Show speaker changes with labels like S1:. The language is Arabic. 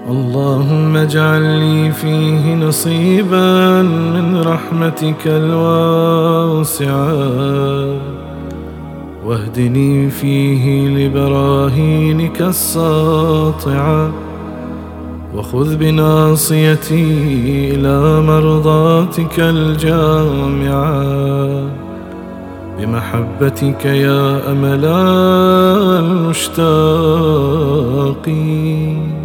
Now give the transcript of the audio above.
S1: اللهم اجعل لي فيه نصيبا من رحمتك الواسعة، واهدني فيه لبراهينك الساطعة، وخذ بناصيتي إلى مرضاتك الجامعة، بمحبتك يا أمل المشتاقين.